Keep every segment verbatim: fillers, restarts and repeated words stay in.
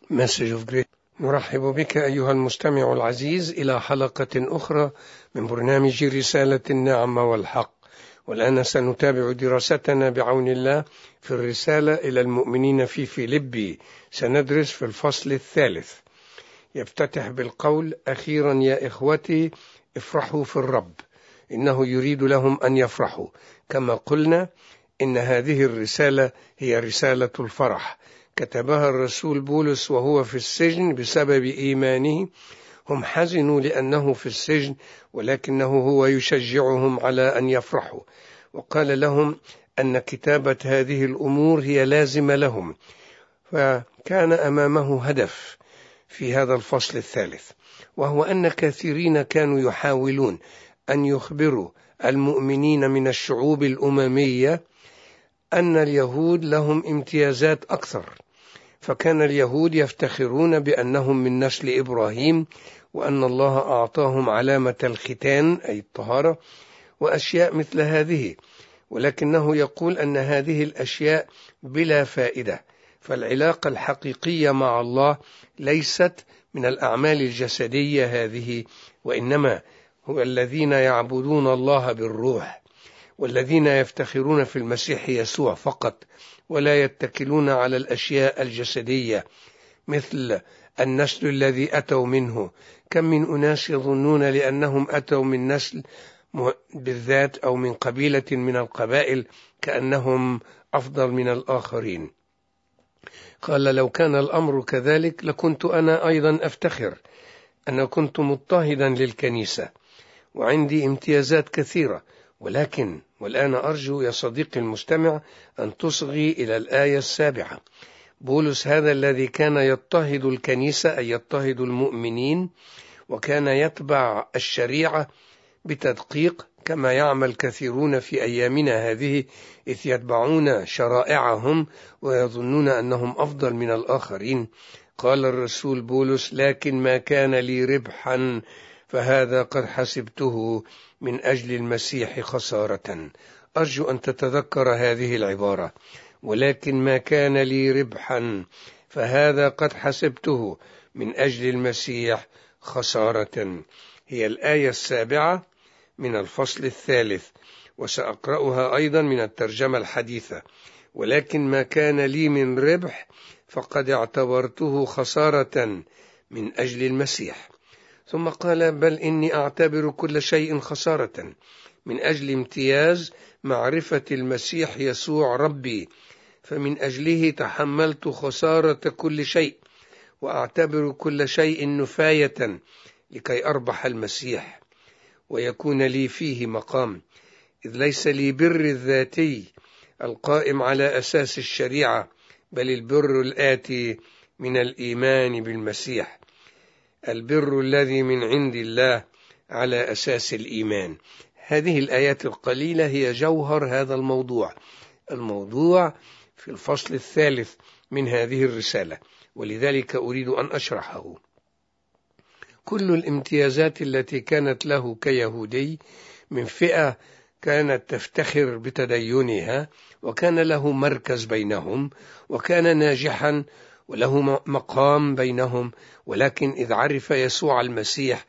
Message of Grace. نرحب بك أيها المستمع العزيز إلى حلقة أخرى من برنامج رسالة النعمة والحق، والآن سنتابع دراستنا بعون الله في الرسالة إلى المؤمنين في فيلبي. سندرس في الفصل الثالث، يفتتح بالقول: أخيرا يا إخوتي افرحوا في الرب، إنه يريد لهم أن يفرحوا. كما قلنا إن هذه الرسالة هي رسالة الفرح، كتبها الرسول بولس وهو في السجن بسبب إيمانه. هم حزنوا لأنه في السجن، ولكنه هو يشجعهم على أن يفرحوا، وقال لهم أن كتابة هذه الأمور هي لازمة لهم. فكان أمامه هدف في هذا الفصل الثالث، وهو أن كثيرين كانوا يحاولون أن يخبروا المؤمنين من الشعوب الأممية أن اليهود لهم امتيازات أكثر. فكان اليهود يفتخرون بأنهم من نسل إبراهيم، وأن الله أعطاهم علامة الختان أي الطهارة وأشياء مثل هذه، ولكنه يقول أن هذه الأشياء بلا فائدة. فالعلاقة الحقيقية مع الله ليست من الأعمال الجسدية هذه، وإنما هو الذين يعبدون الله بالروح، والذين يفتخرون في المسيح يسوع فقط، ولا يتكلون على الأشياء الجسدية مثل النسل الذي أتوا منه. كم من أناس يظنون لأنهم أتوا من نسل بالذات أو من قبيلة من القبائل كأنهم أفضل من الآخرين. قال: لو كان الأمر كذلك لكنت أنا أيضا أفتخر. أنا كنت مضطهدا للكنيسة وعندي امتيازات كثيرة، ولكن والآن أرجو يا صديقي المستمع أن تصغي إلى الآية السابعة. بولس هذا الذي كان يضطهد الكنيسة أي يضطهد المؤمنين، وكان يتبع الشريعة بتدقيق كما يعمل كثيرون في أيامنا هذه، إذ يتبعون شرائعهم ويظنون أنهم أفضل من الآخرين. قال الرسول بولس: لكن ما كان لي ربحا فهذا قد حسبته من أجل المسيح خسارة. أرجو أن تتذكر هذه العبارة: ولكن ما كان لي ربحا فهذا قد حسبته من أجل المسيح خسارة. هي الآية السابعة من الفصل الثالث، وسأقرأها أيضا من الترجمة الحديثة. ولكن ما كان لي من ربح فقد اعتبرته خسارة من أجل المسيح. ثم قال: بل إني أعتبر كل شيء خسارة من أجل امتياز معرفة المسيح يسوع ربي، فمن أجله تحملت خسارة كل شيء، وأعتبر كل شيء نفاية لكي أربح المسيح ويكون لي فيه مقام، إذ ليس لي بر الذاتي القائم على أساس الشريعة، بل البر الآتي من الإيمان بالمسيح، البر الذي من عند الله على أساس الإيمان. هذه الآيات القليلة هي جوهر هذا الموضوع، الموضوع في الفصل الثالث من هذه الرسالة، ولذلك أريد أن أشرحه. كل الامتيازات التي كانت له كيهودي من فئة كانت تفتخر بتدينها، وكان له مركز بينهم، وكان ناجحا وله مقام بينهم، ولكن إذ عرف يسوع المسيح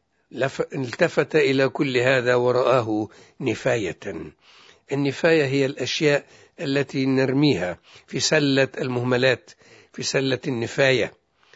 التفت إلى كل هذا ورآه نفاية. النفاية هي الأشياء التي نرميها في سلة المهملات، في سلة النفاية.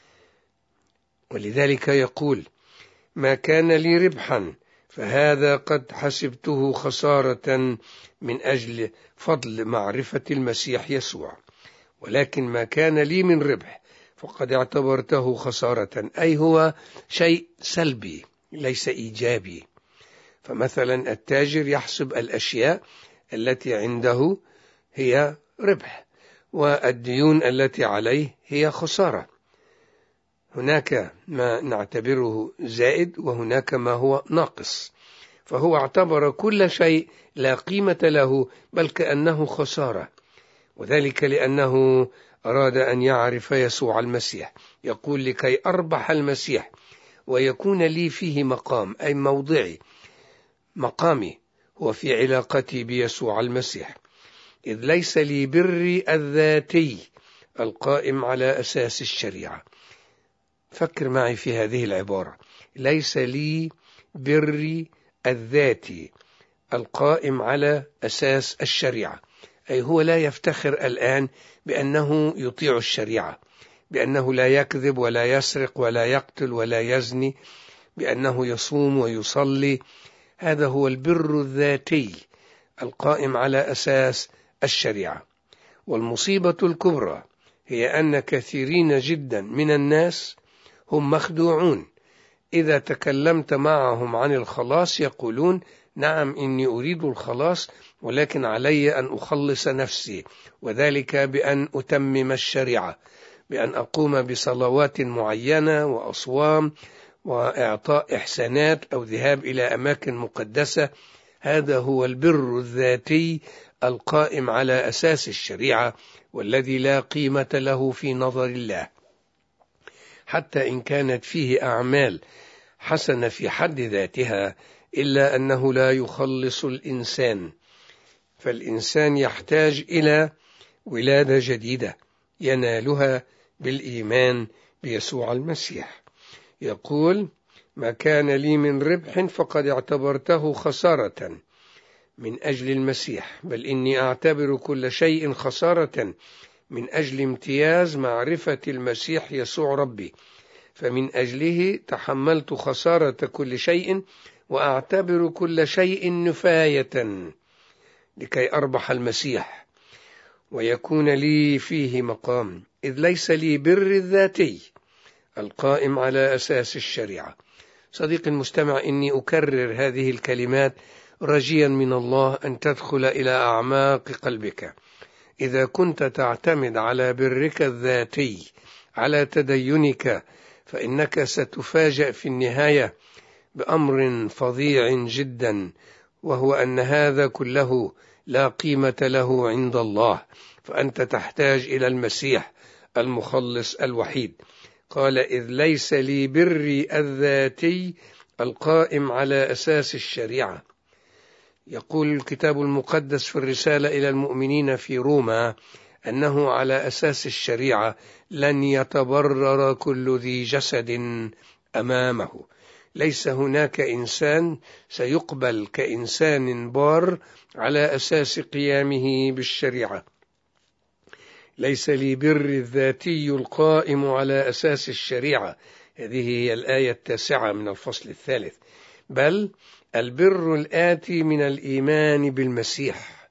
ولذلك يقول: ما كان لي ربحا فهذا قد حسبته خسارة من أجل فضل معرفة المسيح يسوع. ولكن ما كان لي من ربح فقد اعتبرته خسارة، أي هو شيء سلبي ليس إيجابي. فمثلا التاجر يحسب الأشياء التي عنده هي ربح، والديون التي عليه هي خسارة. هناك ما نعتبره زائد وهناك ما هو ناقص، فهو اعتبر كل شيء لا قيمة له بل كأنه خسارة، وذلك لأنه أراد أن يعرف يسوع المسيح. يقول: لكي أربح المسيح ويكون لي فيه مقام، أي موضعي، مقامي هو في علاقتي بيسوع المسيح، إذ ليس لي بري الذاتي القائم على أساس الشريعة. فكر معي في هذه العبارة: ليس لي بري الذاتي القائم على أساس الشريعة، أي هو لا يفتخر الآن بأنه يطيع الشريعة، بأنه لا يكذب ولا يسرق ولا يقتل ولا يزني، بأنه يصوم ويصلي. هذا هو البر الذاتي القائم على أساس الشريعة. والمصيبة الكبرى هي أن كثيرين جدا من الناس هم مخدوعون. إذا تكلمت معهم عن الخلاص يقولون: نعم، إني أريد الخلاص، ولكن علي أن أخلص نفسي، وذلك بأن أتمم الشريعة، بأن أقوم بصلوات معينة وأصوام وإعطاء إحسانات أو ذهاب إلى أماكن مقدسة. هذا هو البر الذاتي القائم على أساس الشريعة، والذي لا قيمة له في نظر الله، حتى إن كانت فيه أعمال حسنة في حد ذاتها، إلا أنه لا يخلص الإنسان. فالإنسان يحتاج إلى ولادة جديدة ينالها بالإيمان بيسوع المسيح. يقول: ما كان لي من ربح فقد اعتبرته خسارة من أجل المسيح، بل إني أعتبر كل شيء خسارة من أجل امتياز معرفة المسيح يسوع ربي، فمن أجله تحملت خسارة كل شيء وأعتبر كل شيء نفاية لكي أربح المسيح ويكون لي فيه مقام، إذ ليس لي بر الذاتي القائم على أساس الشريعة. صديقي المستمع، إني أكرر هذه الكلمات رجيا من الله أن تدخل إلى أعماق قلبك. إذا كنت تعتمد على برك الذاتي، على تدينك، فإنك ستفاجأ في النهاية بأمر فظيع جدا، وهو أن هذا كله لا قيمة له عند الله، فأنت تحتاج إلى المسيح المخلص الوحيد. قال: إذ ليس لي بري الذاتي القائم على أساس الشريعة. يقول الكتاب المقدس في الرسالة إلى المؤمنين في روما أنه على أساس الشريعة لن يتبرر كل ذي جسد أمامه. ليس هناك إنسان سيقبل كإنسان بار على أساس قيامه بالشريعة. ليس لي بر الذاتي القائم على أساس الشريعة، هذه هي الآية التاسعة من الفصل الثالث، بل البر الآتي من الإيمان بالمسيح،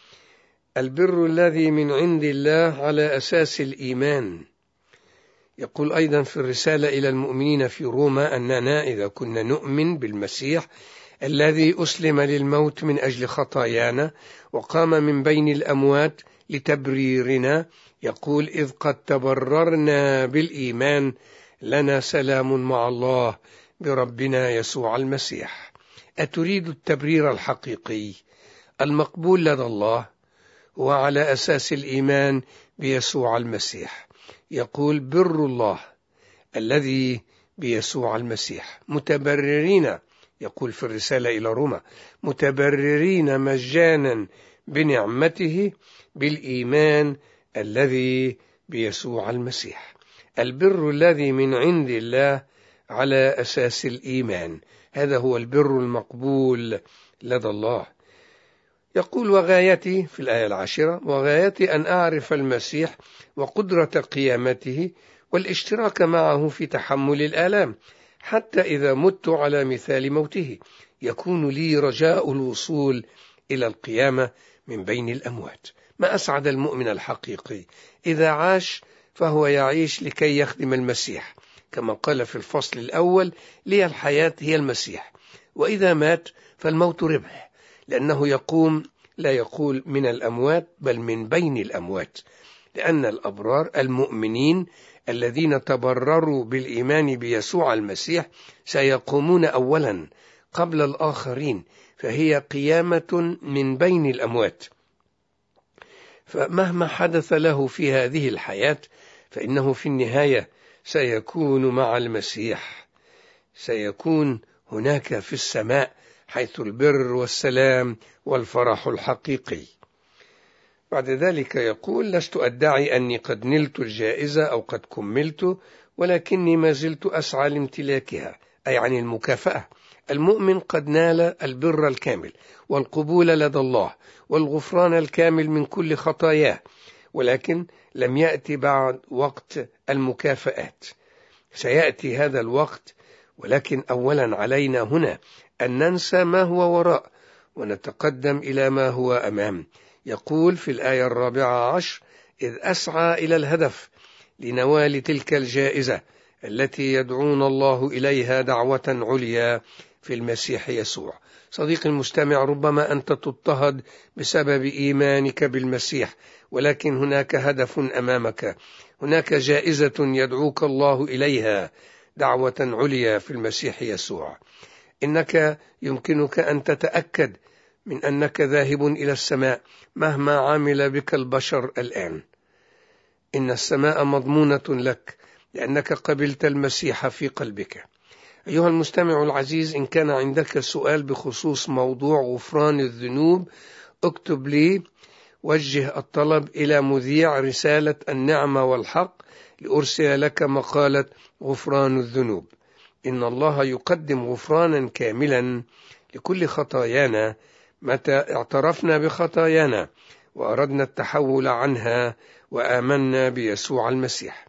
البر الذي من عند الله على أساس الإيمان. يقول أيضا في الرسالة إلى المؤمنين في روما أننا إذا كنا نؤمن بالمسيح الذي أسلم للموت من أجل خطايانا وقام من بين الأموات لتبريرنا، يقول: إذ قد تبررنا بالإيمان لنا سلام مع الله بربنا يسوع المسيح. أتريد التبرير الحقيقي المقبول لدى الله وعلى أساس الإيمان بيسوع المسيح؟ يقول: بر الله الذي بيسوع المسيح متبررين، يقول في الرسالة إلى روما: متبررين مجانا بنعمته بالإيمان الذي بيسوع المسيح. البر الذي من عند الله على أساس الإيمان، هذا هو البر المقبول لدى الله. يقول: وغايتي في الآية العاشرة: وغايتي أن أعرف المسيح وقدرة قيامته والاشتراك معه في تحمل الآلام، حتى إذا مت على مثال موته يكون لي رجاء الوصول إلى القيامة من بين الأموات. ما أسعد المؤمن الحقيقي إذا عاش فهو يعيش لكي يخدم المسيح، كما قال في الفصل الأول: لي الحياة هي المسيح، وإذا مات فالموت ربح، لأنه يقوم لا يقول من الأموات بل من بين الأموات، لأن الأبرار المؤمنين الذين تبرروا بالإيمان بيسوع المسيح سيقومون أولا قبل الآخرين، فهي قيامة من بين الأموات. فمهما حدث له في هذه الحياة فإنه في النهاية سيكون مع المسيح، سيكون هناك في السماء حيث البر والسلام والفرح الحقيقي. بعد ذلك يقول: لست أدعي أني قد نلت الجائزة أو قد كملت، ولكني ما زلت أسعى لامتلاكها، أي عن المكافأة. المؤمن قد نال البر الكامل والقبول لدى الله والغفران الكامل من كل خطاياه، ولكن لم يأتي بعد وقت المكافآت. سيأتي هذا الوقت، ولكن أولا علينا هنا أن ننسى ما هو وراء ونتقدم إلى ما هو أمام. يقول في الآية الرابعة عشر: إذ أسعى إلى الهدف لنوال تلك الجائزة التي يدعون الله إليها دعوة عليا في المسيح يسوع. صديقي المستمع، ربما أنت تضطهد بسبب إيمانك بالمسيح، ولكن هناك هدف أمامك، هناك جائزة يدعوك الله إليها، دعوة عليا في المسيح يسوع. إنك يمكنك أن تتأكد من أنك ذاهب إلى السماء مهما عامل بك البشر الآن. إن السماء مضمونة لك لأنك قبلت المسيح في قلبك. أيها المستمع العزيز، إن كان عندك سؤال بخصوص موضوع غفران الذنوب، اكتب لي، وجه الطلب إلى مذيع رسالة النعمة والحق لأرسل لك مقالة غفران الذنوب. إن الله يقدم غفرانا كاملا لكل خطايانا متى اعترفنا بخطايانا وأردنا التحول عنها وآمنا بيسوع المسيح.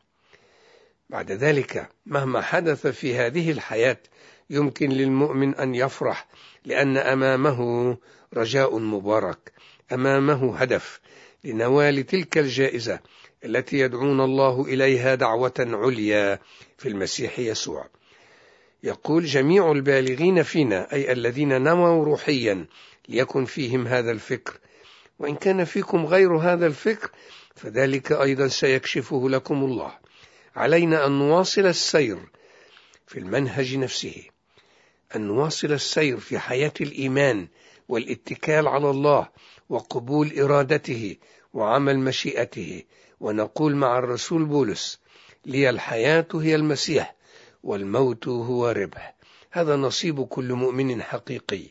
بعد ذلك مهما حدث في هذه الحياة يمكن للمؤمن أن يفرح، لأن أمامه رجاء مبارك، أمامه هدف لنوال تلك الجائزة التي يدعون الله إليها دعوة عليا في المسيح يسوع. يقول: جميع البالغين فينا، أي الذين نموا روحيا، ليكن فيهم هذا الفكر، وإن كان فيكم غير هذا الفكر فذلك أيضا سيكشفه لكم الله. علينا أن نواصل السير في المنهج نفسه، أن نواصل السير في حياة الإيمان والاتكال على الله وقبول إرادته وعمل مشيئته، ونقول مع الرسول بولس: لي الحياة هي المسيح والموت هو ربح. هذا نصيب كل مؤمن حقيقي.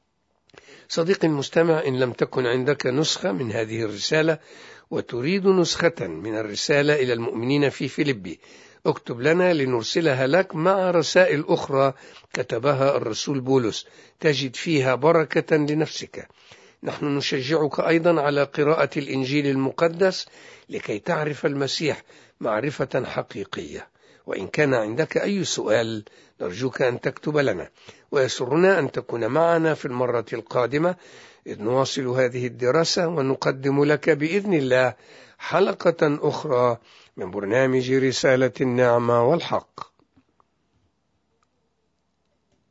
صديقي المستمع، إن لم تكن عندك نسخة من هذه الرسالة وتريد نسخة من الرسالة إلى المؤمنين في فيلبي، اكتب لنا لنرسلها لك مع رسائل أخرى كتبها الرسول بولس، تجد فيها بركة لنفسك. نحن نشجعك أيضا على قراءة الإنجيل المقدس لكي تعرف المسيح معرفة حقيقية. وإن كان عندك أي سؤال نرجوك أن تكتب لنا، ويسرنا أن تكون معنا في المرة القادمة إذ نواصل هذه الدراسة ونقدم لك بإذن الله حلقة أخرى من برنامج رسالة النعمة والحق.